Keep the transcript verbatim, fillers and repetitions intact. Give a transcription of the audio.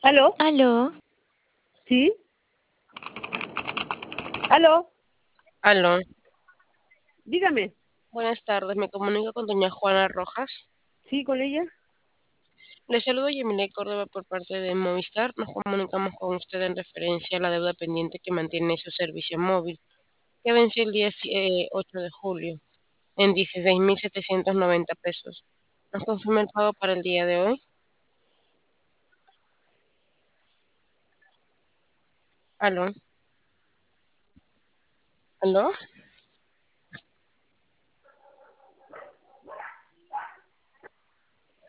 ¿Aló? Aló, ¿Sí? ¿Aló? Aló, Dígame. buenas tardes. Me comunico con doña Juana Rojas. ¿Sí, con ella? Le saludo Yemile Córdoba por parte de Movistar. Nos comunicamos con usted en referencia a la deuda pendiente que mantiene su servicio móvil, que venció el día eh, ocho de julio en dieciséis mil setecientos noventa pesos. ¿Nos confirma el pago para el día de hoy? Aló, aló.